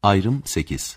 Ayrım 8.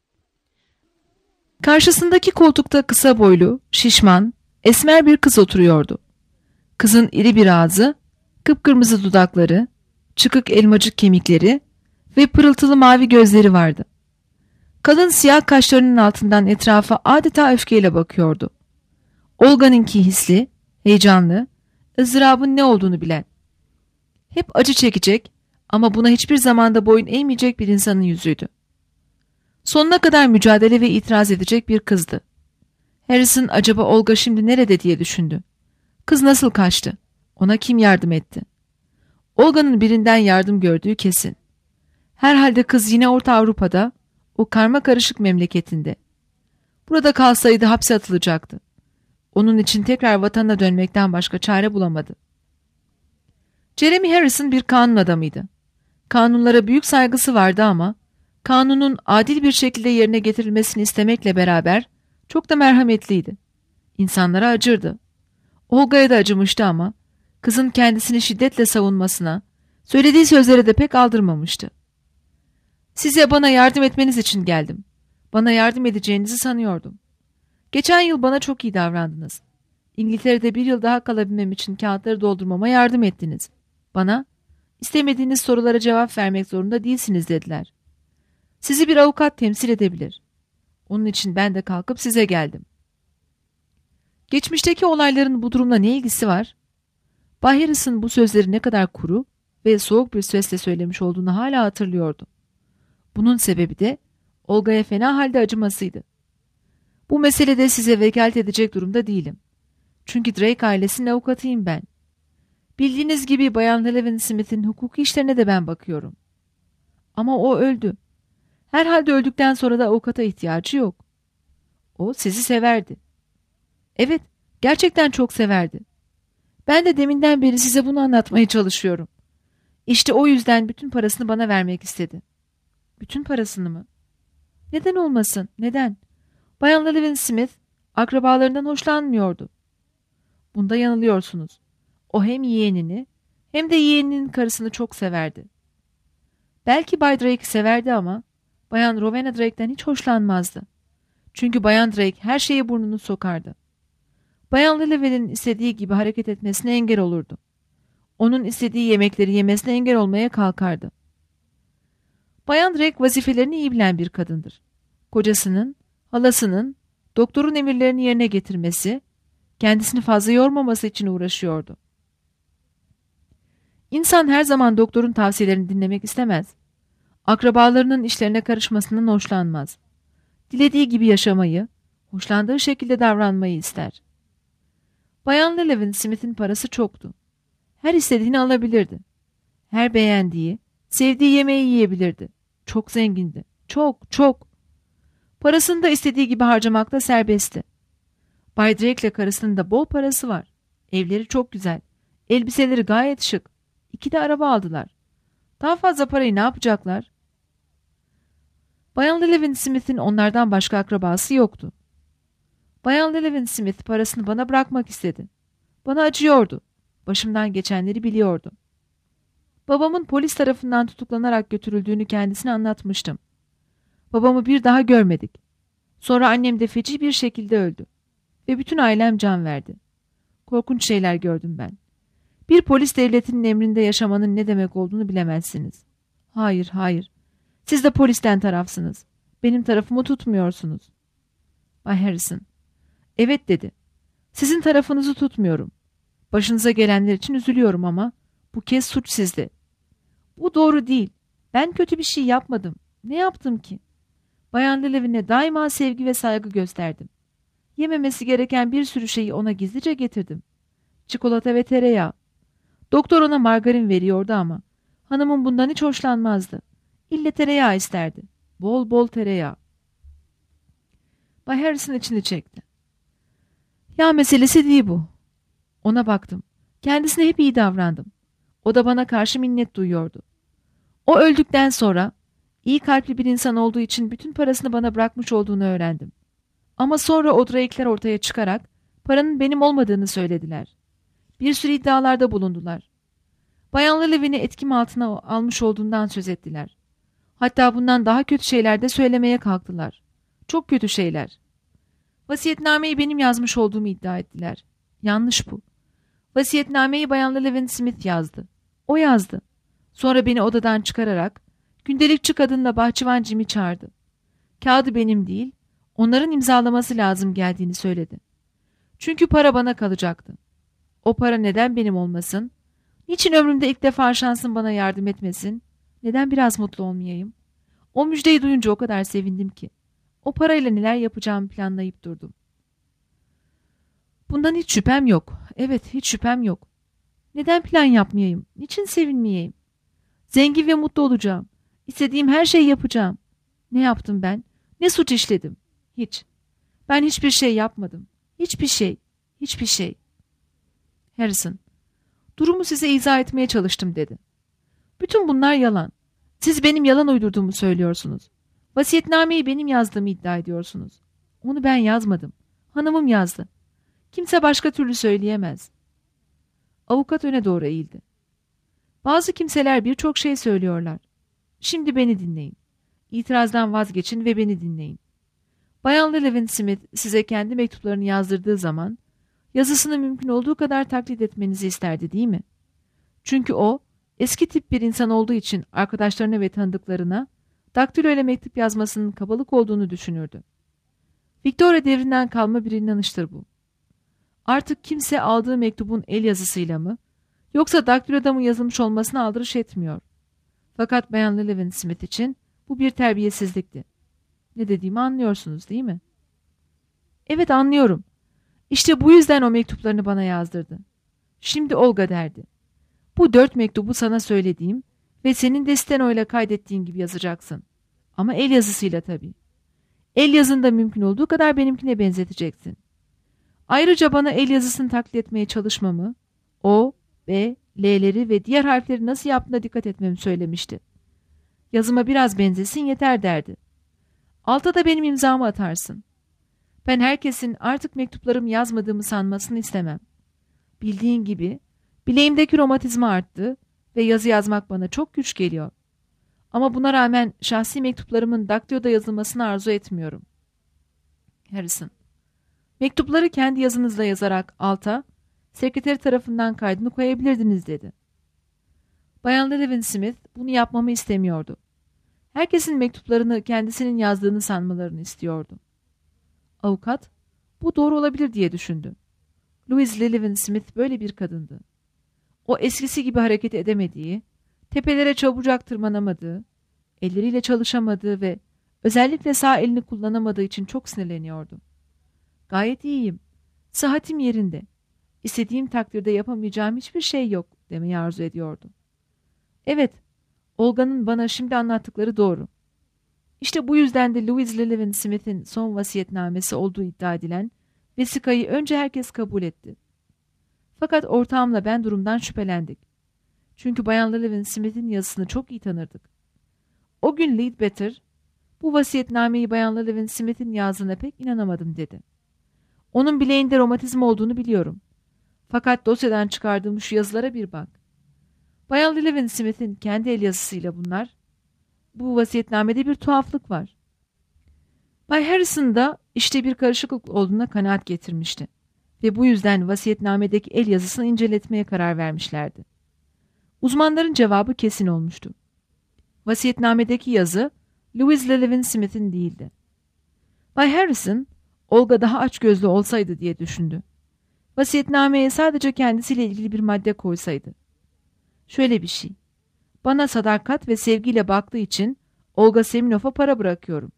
Karşısındaki koltukta kısa boylu, şişman, esmer bir kız oturuyordu. Kızın iri bir ağzı, kıpkırmızı dudakları, çıkık elmacık kemikleri ve pırıltılı mavi gözleri vardı. Kadın siyah kaşlarının altından etrafa adeta öfkeyle bakıyordu. Olga'nınki hisli, heyecanlı, ızdırabın ne olduğunu bilen. Hep acı çekecek ama buna hiçbir zamanda boyun eğmeyecek bir insanın yüzüydü. Sonuna kadar mücadele ve itiraz edecek bir kızdı. Harrison acaba Olga şimdi nerede diye düşündü. Kız nasıl kaçtı? Ona kim yardım etti? Olga'nın birinden yardım gördüğü kesin. Herhalde kız yine Orta Avrupa'da, o karma karışık memleketinde. Burada kalsaydı hapse atılacaktı. Onun için tekrar vatanına dönmekten başka çare bulamadı. Jeremy Harrison bir kanun adamıydı. Kanunlara büyük saygısı vardı ama kanunun adil bir şekilde yerine getirilmesini istemekle beraber çok da merhametliydi. İnsanlara acırdı. Olga'ya da acımıştı ama kızın kendisini şiddetle savunmasına, söylediği sözlere de pek aldırmamıştı. Size bana yardım etmeniz için geldim. Bana yardım edeceğinizi sanıyordum. Geçen yıl bana çok iyi davrandınız. İngiltere'de bir yıl daha kalabilmem için kağıtları doldurmama yardım ettiniz. Bana, istemediğiniz sorulara cevap vermek zorunda değilsiniz dediler. Sizi bir avukat temsil edebilir. Onun için ben de kalkıp size geldim. Geçmişteki olayların bu durumla ne ilgisi var? Bay Harrison bu sözleri ne kadar kuru ve soğuk bir sesle söylemiş olduğunu hala hatırlıyordu. Bunun sebebi de Olga'ya fena halde acımasıydı. Bu meselede size vekalet edecek durumda değilim. Çünkü Drake ailesinin avukatıyım ben. Bildiğiniz gibi Bayan Levin Smith'in hukuki işlerine de ben bakıyorum. Ama o öldü. Herhalde öldükten sonra da avukata ihtiyacı yok. O sizi severdi. Evet, gerçekten çok severdi. Ben de deminden beri size bunu anlatmaya çalışıyorum. İşte o yüzden bütün parasını bana vermek istedi. Bütün parasını mı? Neden olmasın? Neden? Bayan Levin Smith akrabalarından hoşlanmıyordu. Bunda yanılıyorsunuz. O hem yeğenini hem de yeğeninin karısını çok severdi. Belki Bay Drake'i severdi ama Bayan Rowena Drake'den hiç hoşlanmazdı. Çünkü Bayan Drake her şeye burnunu sokardı. Bayan Levin'in istediği gibi hareket etmesine engel olurdu. Onun istediği yemekleri yemesine engel olmaya kalkardı. Bayan Drake vazifelerini iyi bilen bir kadındır. Kocasının, halasının, doktorun emirlerini yerine getirmesi, kendisini fazla yormaması için uğraşıyordu. İnsan her zaman doktorun tavsiyelerini dinlemek istemez. Akrabalarının işlerine karışmasından hoşlanmaz. Dilediği gibi yaşamayı, hoşlandığı şekilde davranmayı ister. Bayan Levin Smith'in parası çoktu. Her istediğini alabilirdi. Her beğendiği, sevdiği yemeği yiyebilirdi. Çok zengindi. Çok, çok. Parasını da istediği gibi harcamakta serbestti. Bay Drake ile karısının da bol parası var. Evleri çok güzel. Elbiseleri gayet şık. 2 de araba aldılar. Daha fazla parayı ne yapacaklar? Bayan Levin Smith'in onlardan başka akrabası yoktu. Bayan Levin Smith parasını bana bırakmak istedi. Bana acıyordu. Başımdan geçenleri biliyordu. Babamın polis tarafından tutuklanarak götürüldüğünü kendisine anlatmıştım. Babamı bir daha görmedik. Sonra annem de feci bir şekilde öldü. Ve bütün ailem can verdi. Korkunç şeyler gördüm ben. Bir polis devletinin emrinde yaşamanın ne demek olduğunu bilemezsiniz. Hayır, hayır. Siz de polisten tarafsınız. Benim tarafımı tutmuyorsunuz. Bay Harrison, evet dedi. Sizin tarafınızı tutmuyorum. Başınıza gelenler için üzülüyorum ama bu kez suç sizde. Bu doğru değil. Ben kötü bir şey yapmadım. Ne yaptım ki? Bayan Levin'e daima sevgi ve saygı gösterdim. Yememesi gereken bir sürü şeyi ona gizlice getirdim. Çikolata ve tereyağı. Doktor ona margarin veriyordu ama hanımım bundan hiç hoşlanmazdı. İlle tereyağı isterdi. Bol bol tereyağı. Bay Harrison içini çekti. Ya meselesi değil bu. Ona baktım. Kendisine hep iyi davrandım. O da bana karşı minnet duyuyordu. O öldükten sonra iyi kalpli bir insan olduğu için bütün parasını bana bırakmış olduğunu öğrendim. Ama sonra o Drake'ler ortaya çıkarak paranın benim olmadığını söylediler. Bir sürü iddialarda bulundular. Bayan Levin'i etkim altına almış olduğundan söz ettiler. Hatta bundan daha kötü şeyler de söylemeye kalktılar. Çok kötü şeyler. Vasiyetnameyi benim yazmış olduğumu iddia ettiler. Yanlış bu. Vasiyetnameyi Bayan Levin Smith yazdı. O yazdı. Sonra beni odadan çıkararak gündelikçi kadınla bahçıvan Jim'i çağırdı. Kağıdı benim değil, onların imzalaması lazım geldiğini söyledi. Çünkü para bana kalacaktı. O para neden benim olmasın? Niçin ömrümde ilk defa şansın bana yardım etmesin? Neden biraz mutlu olmayayım? O müjdeyi duyunca o kadar sevindim ki. O parayla neler yapacağımı planlayıp durdum. Bundan hiç şüphem yok. Evet, hiç şüphem yok. Neden plan yapmayayım? Niçin sevinmeyeyim? Zengin ve mutlu olacağım. İstediğim her şeyi yapacağım. Ne yaptım ben? Ne suç işledim? Hiç. Ben hiçbir şey yapmadım. Hiçbir şey. Hiçbir şey. Harrison, durumu size izah etmeye çalıştım dedi. Bütün bunlar yalan. Siz benim yalan uydurduğumu söylüyorsunuz. Vasiyetnameyi benim yazdığımı iddia ediyorsunuz. Onu ben yazmadım. Hanımım yazdı. Kimse başka türlü söyleyemez. Avukat öne doğru eğildi. Bazı kimseler birçok şey söylüyorlar. Şimdi beni dinleyin. İtirazdan vazgeçin ve beni dinleyin. Bayan Levin Smith size kendi mektuplarını yazdırdığı zaman yazısını mümkün olduğu kadar taklit etmenizi isterdi, değil mi? Çünkü o eski tip bir insan olduğu için arkadaşlarına ve tanıdıklarına daktilo ile mektup yazmasının kabalık olduğunu düşünürdü. Victoria devrinden kalma bir inanıştır bu. Artık kimse aldığı mektubun el yazısıyla mı yoksa daktiloda mı yazılmış olmasına aldırış etmiyor. Fakat Bayan Levin Smith için bu bir terbiyesizlikti. Ne dediğimi anlıyorsunuz, değil mi? Evet, anlıyorum. İşte bu yüzden o mektuplarını bana yazdırdı. Şimdi Olga derdi. Bu 4 mektubu sana söylediğim ve senin de stenoyla kaydettiğin gibi yazacaksın. Ama el yazısıyla tabii. El yazında mümkün olduğu kadar benimkine benzeteceksin. Ayrıca bana el yazısını taklit etmeye çalışmamı, O, B, L'leri ve diğer harfleri nasıl yaptığına dikkat etmemi söylemişti. Yazıma biraz benzesin yeter derdi. Alta da benim imzamı atarsın. Ben herkesin artık mektuplarımı yazmadığımı sanmasını istemem. Bildiğin gibi bileğimdeki romatizma arttı ve yazı yazmak bana çok güç geliyor. Ama buna rağmen şahsi mektuplarımın daktiloda yazılmasını arzu etmiyorum. Harrison, mektupları kendi yazınızla yazarak alta, sekreteri tarafından kaydını koyabilirdiniz dedi. Bayan Levin Smith bunu yapmamı istemiyordu. Herkesin mektuplarını kendisinin yazdığını sanmalarını istiyordu. Avukat, bu doğru olabilir diye düşündü. Louise Levin Smith böyle bir kadındı. O eskisi gibi hareket edemediği, tepelere çabucak tırmanamadığı, elleriyle çalışamadığı ve özellikle sağ elini kullanamadığı için çok sinirleniyordu. Gayet iyiyim, sıhhatim yerinde, İstediğim takdirde yapamayacağım hiçbir şey yok demeyi arzu ediyordu. Evet, Olga'nın bana şimdi anlattıkları doğru. İşte bu yüzden de Louise Levin Smith'in son vasiyetnamesi olduğu iddia edilen vesikayı önce herkes kabul etti. Fakat ortağımla ben durumdan şüphelendik. Çünkü Bayan Levin Smith'in yazısını çok iyi tanırdık. O gün Leadbetter, bu vasiyetnameyi Bayan Levin Smith'in yazdığına pek inanamadım dedi. Onun bileğinde romatizma olduğunu biliyorum. Fakat dosyadan çıkardığım şu yazılara bir bak. Bayan Levin Smith'in kendi el yazısıyla bunlar. Bu vasiyetnamede bir tuhaflık var. Bay Harrison da işte bir karışıklık olduğuna kanaat getirmişti. Ve bu yüzden vasiyetnamedeki el yazısını inceletmeye karar vermişlerdi. Uzmanların cevabı kesin olmuştu. Vasiyetnamedeki yazı Louise Levin Smith'in değildi. Bay Harrison, Olga daha açgözlü olsaydı diye düşündü. Vasiyetnameye sadece kendisiyle ilgili bir madde koysaydı. Şöyle bir şey. Bana sadakat ve sevgiyle baktığı için Olga Seminov'a para bırakıyorum.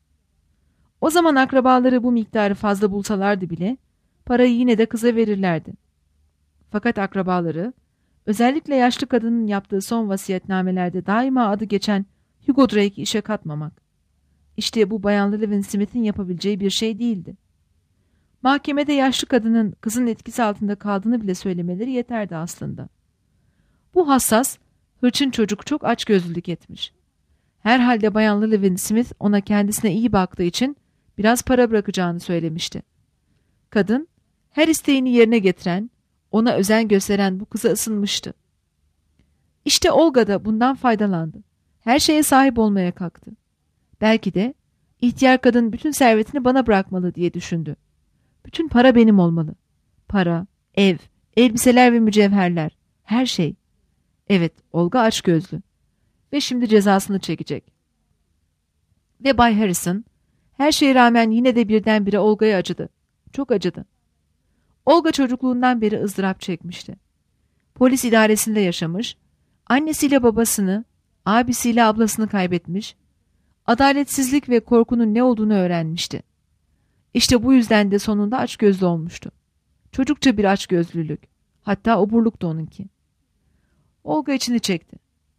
O zaman akrabaları bu miktarı fazla bulsalardı bile parayı yine de kıza verirlerdi. Fakat akrabaları, özellikle yaşlı kadının yaptığı son vasiyetnamelerde daima adı geçen Hugo Drake'i işe katmamak. İşte bu Bayan Levin Smith'in yapabileceği bir şey değildi. Mahkemede yaşlı kadının kızın etkisi altında kaldığını bile söylemeleri yeterdi aslında. Bu hassas, hırçın çocuk çok açgözlülük etmiş. Herhalde Bayan Levin Smith ona kendisine iyi baktığı için biraz para bırakacağını söylemişti. Kadın, her isteğini yerine getiren, ona özen gösteren bu kıza ısınmıştı. İşte Olga da bundan faydalandı Her şeye sahip olmaya kalktı. Belki de ihtiyar kadın bütün servetini bana bırakmalı diye düşündü. Bütün para benim olmalı. Para, ev, elbiseler ve mücevherler. Her şey. Evet, Olga açgözlü. Ve şimdi cezasını çekecek. Ve Bay Harrison, her şeye rağmen yine de birdenbire Olga'ya acıdı. Çok acıdı. Olga çocukluğundan beri ızdırap çekmişti. Polis idaresinde yaşamış, annesiyle babasını, abisiyle ablasını kaybetmiş, adaletsizlik ve korkunun ne olduğunu öğrenmişti. İşte bu yüzden de sonunda açgözlü olmuştu. Çocukça bir açgözlülük, hatta oburluk da onunki. Olga içini çekti.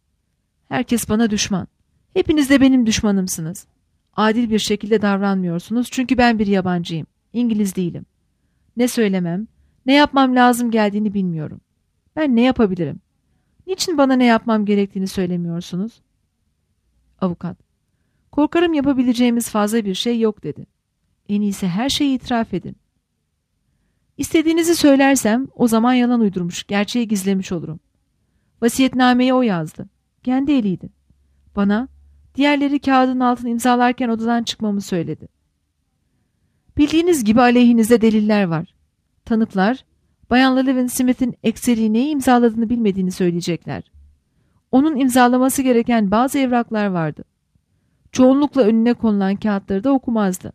Herkes bana düşman. Hepiniz de benim düşmanımsınız. Adil bir şekilde davranmıyorsunuz çünkü ben bir yabancıyım. İngiliz değilim. Ne söylemem, ne yapmam lazım geldiğini bilmiyorum. Ben ne yapabilirim? Niçin bana ne yapmam gerektiğini söylemiyorsunuz? Avukat, korkarım yapabileceğimiz fazla bir şey yok dedi. En iyisi her şeyi itiraf edin. İstediğinizi söylersem o zaman yalan uydurmuş, gerçeği gizlemiş olurum. Vasiyetnameyi o yazdı. Kendi eliydi. Bana, diğerleri kağıdın altını imzalarken odadan çıkmamı söyledi. Bildiğiniz gibi aleyhinizde deliller var. Tanıklar, Bayan Lillian Smith'in ekseri neyi imzaladığını bilmediğini söyleyecekler. Onun imzalaması gereken bazı evraklar vardı. Çoğunlukla önüne konulan kağıtları da okumazdı.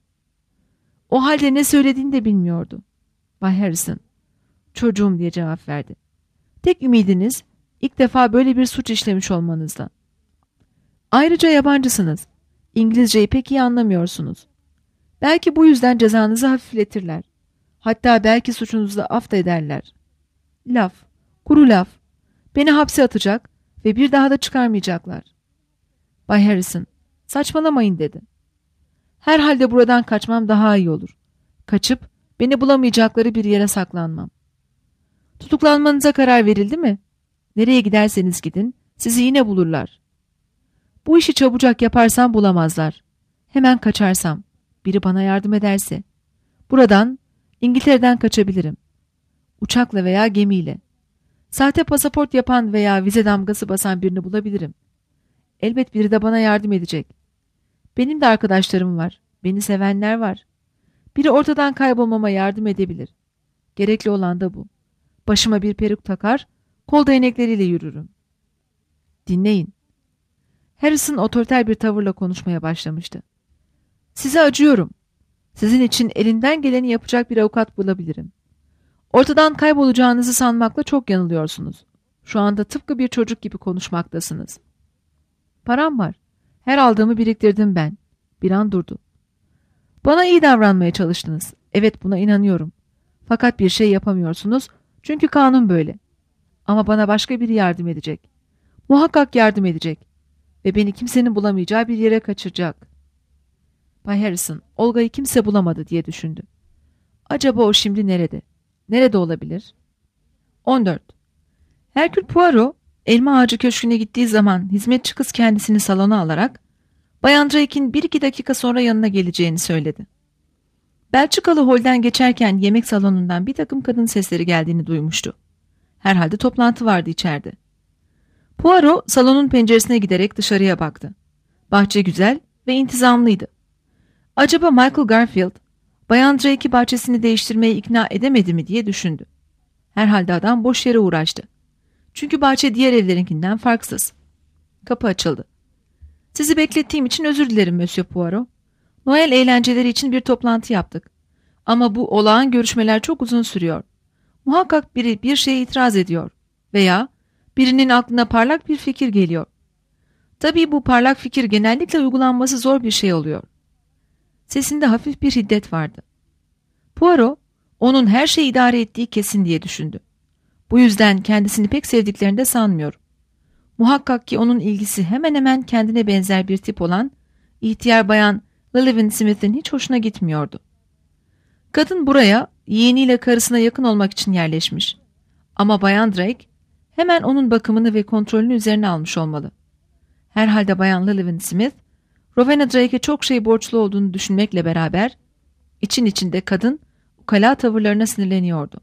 O halde ne söylediğini de bilmiyordu. Bay Harrison, çocuğum diye cevap verdi. Tek ümidiniz, ilk defa böyle bir suç işlemiş olmanızda. Ayrıca yabancısınız. İngilizceyi pek iyi anlamıyorsunuz. Belki bu yüzden cezanızı hafifletirler. Hatta belki suçunuzu da af da ederler. Laf, kuru laf. Beni hapse atacak ve bir daha da çıkarmayacaklar. Bay Harrison, saçmalamayın dedi. Herhalde buradan kaçmam daha iyi olur. Kaçıp beni bulamayacakları bir yere saklanmam. Tutuklanmanıza karar verildi mi? Nereye giderseniz gidin, sizi yine bulurlar. Bu işi çabucak yaparsam bulamazlar. Hemen kaçarsam, biri bana yardım ederse. Buradan, İngiltere'den kaçabilirim. Uçakla veya gemiyle. Sahte pasaport yapan veya vize damgası basan birini bulabilirim. Elbet biri de bana yardım edecek. Benim de arkadaşlarım var. Beni sevenler var. Biri ortadan kaybolmama yardım edebilir. Gerekli olan da bu. Başıma bir peruk takar, kol değnekleriyle yürürüm. Dinleyin. Harrison otoriter bir tavırla konuşmaya başlamıştı. Size acıyorum. Sizin için elinden geleni yapacak bir avukat bulabilirim. Ortadan kaybolacağınızı sanmakla çok yanılıyorsunuz. Şu anda tıpkı bir çocuk gibi konuşmaktasınız. Param var. Her aldığımı biriktirdim ben. Bir an durdu. Bana iyi davranmaya çalıştınız. Evet, buna inanıyorum. Fakat bir şey yapamıyorsunuz çünkü kanun böyle. Ama bana başka biri yardım edecek. Muhakkak yardım edecek. Ve beni kimsenin bulamayacağı bir yere kaçıracak. Bay Harrison, Olga'yı kimse bulamadı diye düşündü. Acaba o şimdi nerede? Nerede olabilir? 14. Hercule Poirot, Elma Ağacı Köşkü'ne gittiği zaman hizmetçi kız kendisini salona alarak Bayan Drake'in 1-2 dakika sonra yanına geleceğini söyledi. Belçikalı holden geçerken yemek salonundan bir takım kadın sesleri geldiğini duymuştu. Herhalde toplantı vardı içeride. Poirot salonun penceresine giderek dışarıya baktı. Bahçe güzel ve intizamlıydı. Acaba Michael Garfield, Bayan Drake'i bahçesini değiştirmeye ikna edemedi mi diye düşündü. Herhalde adam boş yere uğraştı. Çünkü bahçe diğer evlerinkinden farksız. Kapı açıldı. Sizi beklettiğim için özür dilerim Monsieur Poirot. Noel eğlenceleri için bir toplantı yaptık. Ama bu olağan görüşmeler çok uzun sürüyor. Muhakkak biri bir şeye itiraz ediyor. Veya birinin aklına parlak bir fikir geliyor. Tabii bu parlak fikir genellikle uygulanması zor bir şey oluyor. Sesinde hafif bir hiddet vardı. Poirot, onun her şeyi idare ettiği kesin diye düşündü. Bu yüzden kendisini pek sevdiklerini de sanmıyorum. Muhakkak ki onun ilgisi hemen hemen kendine benzer bir tip olan ihtiyar bayan Lillian Smith'in hiç hoşuna gitmiyordu. Kadın buraya yeğeniyle karısına yakın olmak için yerleşmiş. Ama bayan Drake hemen onun bakımını ve kontrolünü üzerine almış olmalı. Herhalde bayan Lillian Smith, Rowena Drake'e çok şey borçlu olduğunu düşünmekle beraber için içinde kadın ukala tavırlarına sinirleniyordu.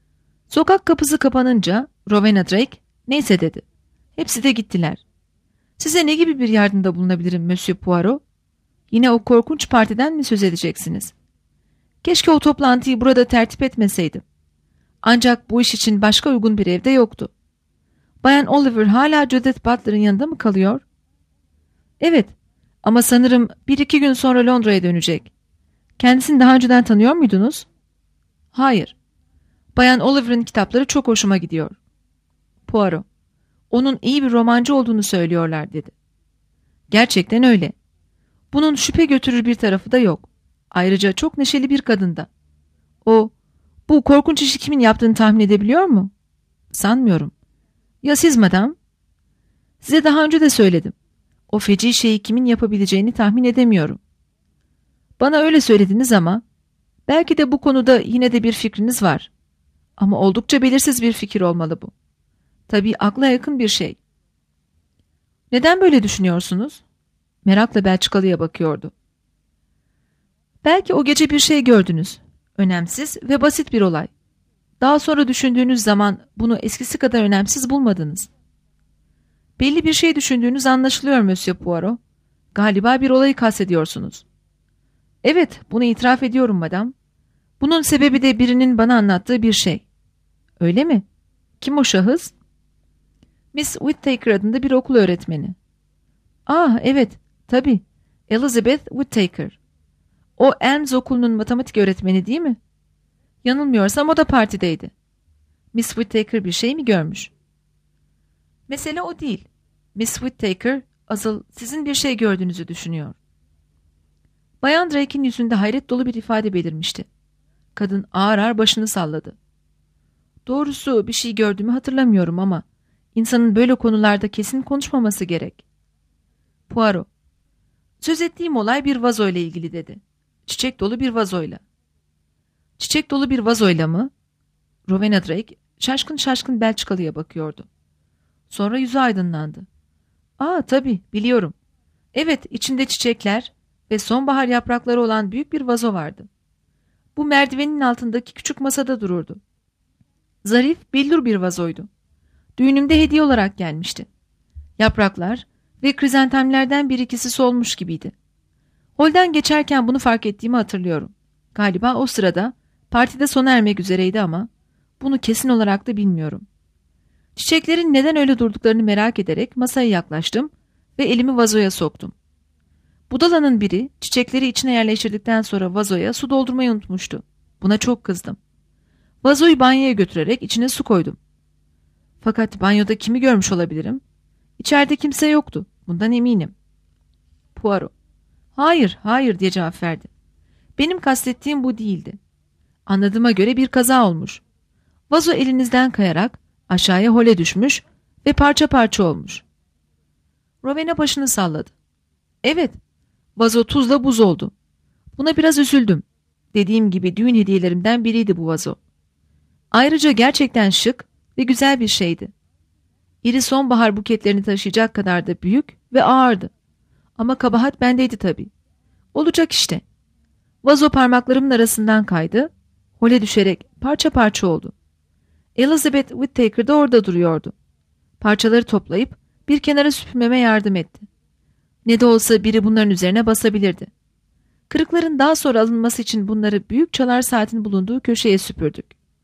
Sokak kapısı kapanınca Rowena Drake neyse dedi. Hepsi de gittiler. Size ne gibi bir yardımda bulunabilirim Monsieur Poirot? Yine o korkunç partiden mi söz edeceksiniz? Keşke o toplantıyı burada tertip etmeseydim. Ancak bu iş için başka uygun bir evde yoktu. Bayan Oliver hala Judith Butler'ın yanında mı kalıyor? Evet, ama sanırım 1-2 gün sonra Londra'ya dönecek. Kendisini daha önceden tanıyor muydunuz? Hayır. Bayan Oliver'ın kitapları çok hoşuma gidiyor. Poirot, onun iyi bir romancı olduğunu söylüyorlar dedi. Gerçekten öyle. Bunun şüphe götürür bir tarafı da yok. Ayrıca çok neşeli bir kadın da. Bu korkunç işi kimin yaptığını tahmin edebiliyor mu? Sanmıyorum. Ya siz madam? Size daha önce de söyledim. O feci şeyi kimin yapabileceğini tahmin edemiyorum. Bana öyle söylediniz ama belki de bu konuda yine de bir fikriniz var. Ama oldukça belirsiz bir fikir olmalı bu. Tabii akla yakın bir şey. Neden böyle düşünüyorsunuz? Merakla Belçikalı'ya bakıyordu. Belki o gece bir şey gördünüz. Önemsiz ve basit bir olay. Daha sonra düşündüğünüz zaman bunu eskisi kadar önemsiz bulmadınız. Belli bir şey düşündüğünüz anlaşılıyor Monsieur Poirot. Galiba bir olayı kastediyorsunuz. Evet, bunu itiraf ediyorum madam. Bunun sebebi de birinin bana anlattığı bir şey. Öyle mi? Kim o şahıs? Miss Whittaker adında bir okul öğretmeni. Evet, tabii. Elizabeth Whittaker. O Elms okulunun matematik öğretmeni değil mi? Yanılmıyorsam o da partideydi. Miss Whittaker bir şey mi görmüş? Mesele o değil. Miss Whittaker asıl sizin bir şey gördüğünüzü düşünüyor. Bayan Drake'in yüzünde hayret dolu bir ifade belirmişti. Kadın ağır ağır başını salladı. Doğrusu bir şey gördüğümü hatırlamıyorum ama insanın böyle konularda kesin konuşmaması gerek. Poirot, söz ettiğim olay bir vazoyla ilgili dedi. Çiçek dolu bir vazoyla. Çiçek dolu bir vazoyla mı? Rowena Drake şaşkın şaşkın Belçikalı'ya bakıyordu. Sonra yüzü aydınlandı. Tabii biliyorum. Evet, içinde çiçekler ve sonbahar yaprakları olan büyük bir vazo vardı. Bu merdivenin altındaki küçük masada dururdu. Zarif, billur bir vazoydu. Düğünümde hediye olarak gelmişti. Yapraklar ve krizantemlerden bir ikisi solmuş gibiydi. Holden geçerken bunu fark ettiğimi hatırlıyorum. Galiba o sırada partide sona ermek üzereydi ama bunu kesin olarak da bilmiyorum. Çiçeklerin neden öyle durduklarını merak ederek masaya yaklaştım ve elimi vazoya soktum. Budalanın biri çiçekleri içine yerleştirdikten sonra vazoya su doldurmayı unutmuştu. Buna çok kızdım. Vazoyu banyoya götürerek içine su koydum. Fakat banyoda kimi görmüş olabilirim? İçeride kimse yoktu. Bundan eminim. Poirot, hayır diye cevap verdi. Benim kastettiğim bu değildi. Anladığıma göre bir kaza olmuş. Vazo elinizden kayarak aşağıya hole düşmüş ve parça parça olmuş. Rowena başını salladı. Evet, vazo tuzla buz oldu. Buna biraz üzüldüm. Dediğim gibi düğün hediyelerimden biriydi bu vazo. Ayrıca gerçekten şık ve güzel bir şeydi. İri sonbahar buketlerini taşıyacak kadar da büyük ve ağırdı. Ama kabahat bendeydi tabii. Olacak işte. Vazo parmaklarımın arasından kaydı, hole düşerek parça parça oldu. Elizabeth Whittaker da orada duruyordu. Parçaları toplayıp bir kenara süpürmeme yardım etti. Ne de olsa biri bunların üzerine basabilirdi. Kırıkların daha sonra alınması için bunları büyük çalar saatin bulunduğu köşeye süpürdük.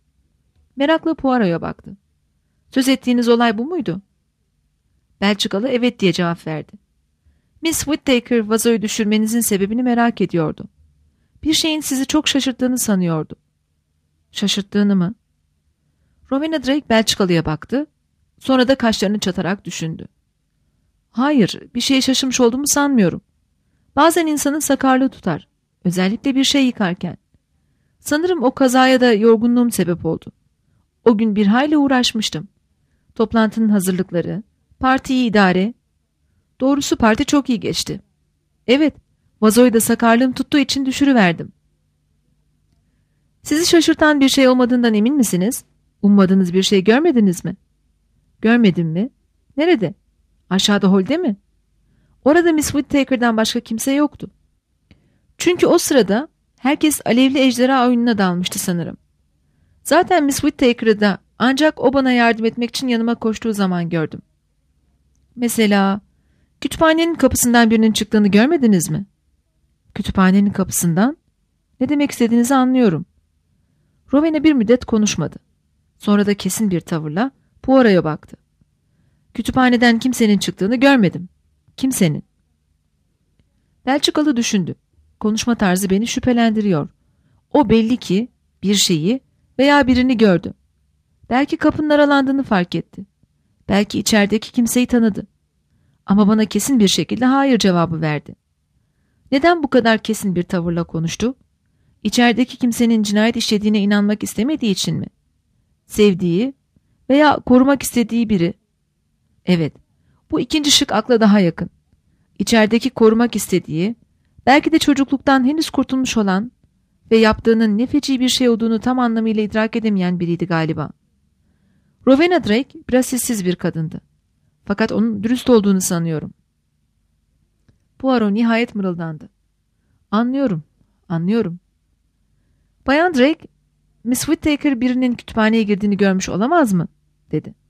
Merakla Poirot'a baktı. Söz ettiğiniz olay bu muydu? Belçikalı evet diye cevap verdi. Miss Whittaker vazoyu düşürmenizin sebebini merak ediyordu. Bir şeyin sizi çok şaşırttığını sanıyordu. Şaşırttığını mı? Rowena Drake Belçikalı'ya baktı. Sonra da kaşlarını çatarak düşündü. Hayır, bir şeye şaşırmış olduğumu sanmıyorum. Bazen insanın sakarlığı tutar. Özellikle bir şey yıkarken. Sanırım o kazaya da yorgunluğum sebep oldu. O gün bir hayli uğraşmıştım. Toplantının hazırlıkları, partiyi idare. Doğrusu parti çok iyi geçti. Evet, vazoyu da sakarlığım tuttuğu için düşürüverdim. Sizi şaşırtan bir şey olmadığından emin misiniz? Ummadığınız bir şey görmediniz mi? Görmedim mi? Nerede? Aşağıda holde mi? Orada Miss Whittaker'dan başka kimse yoktu. Çünkü o sırada herkes alevli ejderha oyununa dalmıştı sanırım. Zaten Miss Whittaker'ı da ancak o bana yardım etmek için yanıma koştuğu zaman gördüm. Mesela Kütüphanenin kapısından birinin çıktığını görmediniz mi? Kütüphanenin kapısından? Ne demek istediğinizi anlıyorum. Rowena bir müddet konuşmadı. Sonra da kesin bir tavırla Poirot'a baktı. Kütüphaneden kimsenin çıktığını görmedim. Kimsenin. Belçikalı düşündü. Konuşma tarzı beni şüphelendiriyor. O belli ki bir şeyi veya birini gördü. Belki kapının aralandığını fark etti. Belki içerideki kimseyi tanıdı. Ama bana kesin bir şekilde hayır cevabı verdi. Neden bu kadar kesin bir tavırla konuştu? İçerideki kimsenin cinayet işlediğine inanmak istemediği için mi? Sevdiği veya korumak istediği biri. Evet, bu ikinci şık akla daha yakın. İçerideki korumak istediği, belki de çocukluktan henüz kurtulmuş olan ve yaptığının ne feci bir şey olduğunu tam anlamıyla idrak edemeyen biriydi galiba. Rowena Drake biraz sessiz bir kadındı. Fakat onun dürüst olduğunu sanıyorum. Poirot nihayet mırıldandı. Anlıyorum, anlıyorum. Bayan Drake, Miss Whittaker birinin kütüphaneye girdiğini görmüş olamaz mı? Dedi.